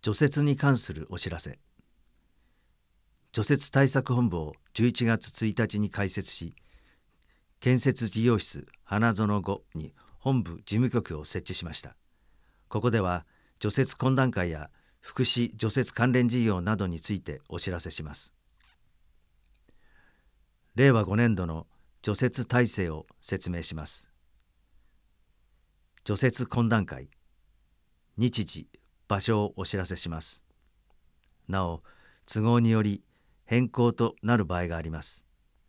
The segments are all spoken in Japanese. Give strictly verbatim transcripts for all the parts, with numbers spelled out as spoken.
除雪に関するお知らせ。除雪対策本部をじゅういちがつついたちに開設し、建設事業室花園ごに本部事務局を設置しました。ここでは除雪懇談会や福祉除雪関連事業などについてお知らせします。れいわごねんどの除雪体制を説明します。除雪懇談会、日時、場所をお知らせします。なお、都合により変更となる場合があります。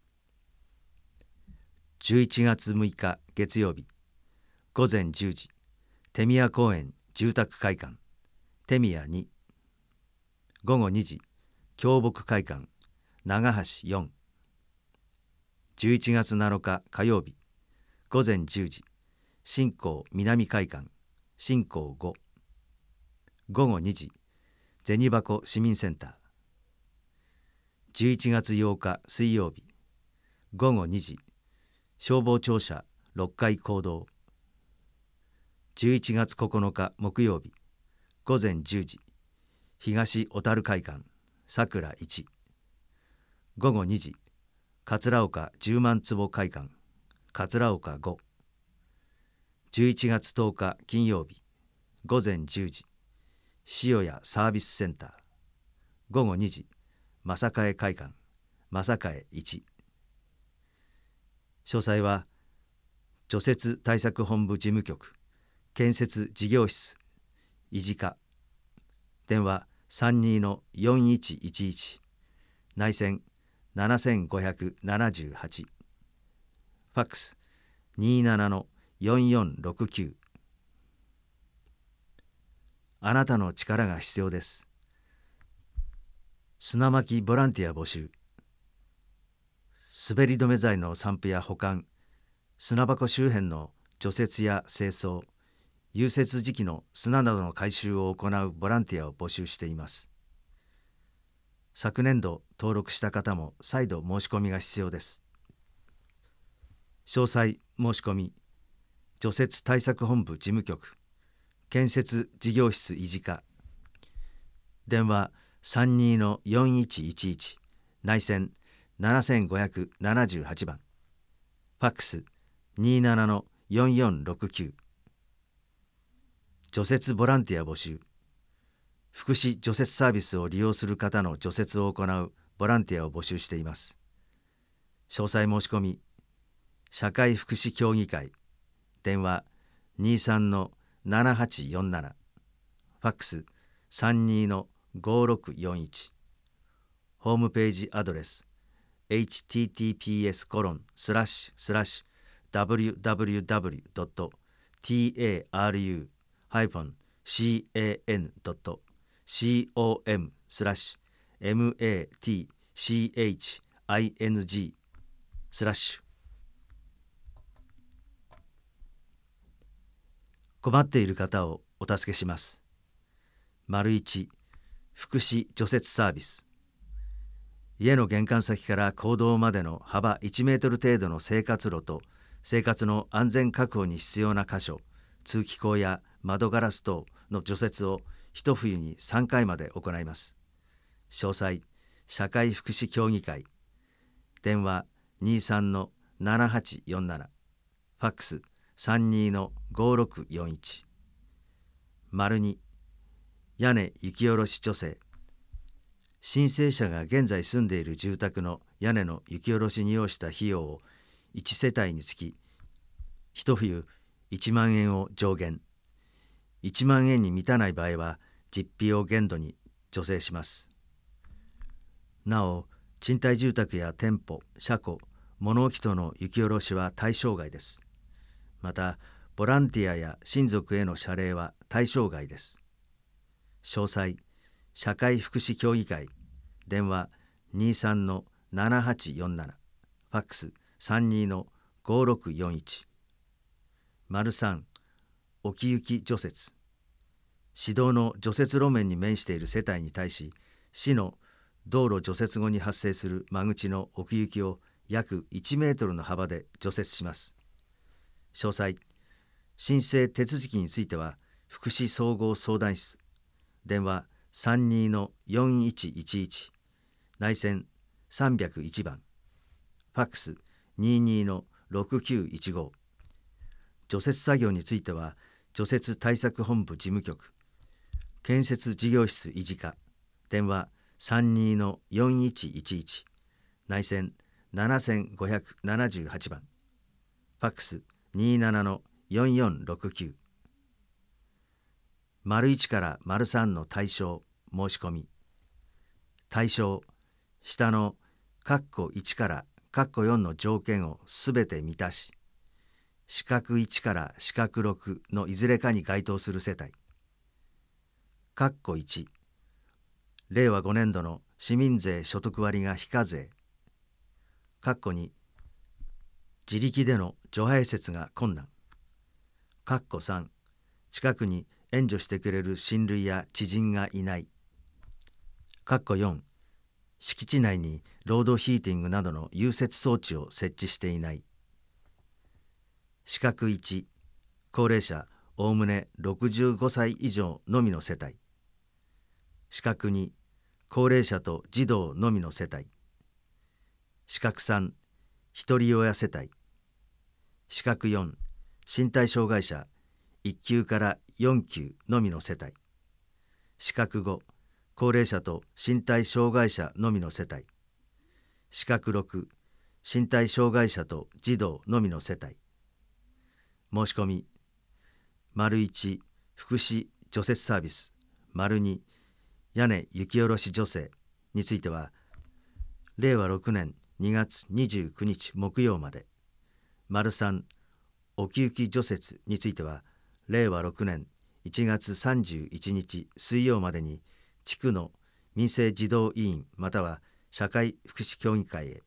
じゅういちがつむいか月曜日、ごぜんじゅうじ、手宮公園住宅会館、手宮に。ごごにじ、京北会館、長橋よん。じゅういちがつなのか火曜日、ごぜんじゅうじ、新港南会館、新港ご。ごごにじ、銭箱市民センター。じゅういちがつようか水曜日、ごごにじ、消防庁舎ろっかい講堂。じゅういちがつここのか木曜日、ごぜんじゅうじ、東小樽会館、さくらいち。ごごにじ、桂岡じゅうまん坪会館、桂岡ご。じゅういちがつとおか金曜日、ごぜんじゅうじ、塩谷サービスセンター。ごごにじ、正嘉会館、正嘉いち。詳細は除雪対策本部事務局建設事業室維持課、電話 さんにーのよんいちいちいち、内線ななごななはち、ファックス にーななのよんよんろくきゅう。あなたの力が必要です。砂まきボランティア募集。滑り止め剤の散布や保管、砂箱周辺の除雪や清掃、融雪時期の砂などの回収を行うボランティアを募集しています。昨年度登録した方も再度申し込みが必要です。詳細申し込み、除雪対策本部事務局建設事業室維持課、電話 さんにーのよんいちいちいち、内線ななごななはちばん、ファックス にーななのよんよんろくきゅう。除雪ボランティア募集。福祉除雪サービスを利用する方の除雪を行うボランティアを募集しています。詳細申し込み、社会福祉協議会、電話 にーさんのななはちよんなな、ファックス さんにーのごろくよんいち、ホームページアドレス エイチティーティーピーエスコロンスラッシュスラッシュダブリュダブリュダブリュドットタルシーエーエヌドットコムスラッシュエムエーティーシーエイチアイエヌジースラッシュ。困っている方をお助けします。丸一、福祉除雪サービス。家の玄関先から公道までの幅いちメートル程度の生活路と生活の安全確保に必要な箇所、通気口や窓ガラス等の除雪を一冬にさんかいまで行います。詳細、社会福祉協議会、電話 にーさんのななはちよんなな、ファックス さんにーのごろくよんいち。丸に、屋根雪下ろし助成。申請者が現在住んでいる住宅の屋根の雪下ろしに要した費用をいちせたいにつき一冬いちまんえんを上限、いちまんえんに満たない場合は実費を限度に助成します。なお、賃貸住宅や店舗、車庫、物置等の雪下ろしは対象外です。また、ボランティアや親族への謝礼は対象外です。詳細、社会福祉協議会、電話 にーさんのななはちよんなな、ファックス さんにーのごろくよんいち。丸さん、沖雪除雪。市道の除雪路面に面している世帯に対し、市の道路除雪後に発生する間口の奥行きを約いちメートルの幅で除雪します。詳細、申請手続きについては福祉総合相談室、電話さんにのよんいちいちいち、内線さんびゃくいちばん、ファックスにじゅうにのろくきゅういちご。除雪作業については、除雪対策本部事務局、建設事業室維持課、電話さんにのよんいちいちいち、内線ななごななはちばん、ファックスにじゅうななのよんよんろくきゅう。丸いちから丸さんの対象申し込み。対象、下の括弧いちから括弧よんの条件をすべて満たし、四角いちから四角ろくのいずれかに該当する世帯。括弧いち、れいわごねんどの市民税所得割が非課税。括弧に、自力での除排雪が困難。括弧さん、近くに援助してくれる親類や知人がいない。括弧よん、敷地内にロードヒーティングなどの融雪装置を設置していない。四角いち、高齢者おおむねろくじゅうごさい以上のみの世帯。四角に、高齢者と児童のみの世帯。四角さん、ひとり親世帯。四角よん、身体障害者いっ級からよん級のみの世帯。四角ご、高齢者と身体障害者のみの世帯。四角ろく、身体障害者と児童のみの世帯。申し込み、丸いち、福祉除雪サービス、丸に、屋根雪下ろし助成については、れいわろくねんにがつにじゅうくにち木曜まで、丸さん、奥行き除雪については、れいわろくねんいちがつさんじゅういちにち水曜までに、地区の民生児童委員または社会福祉協議会へ、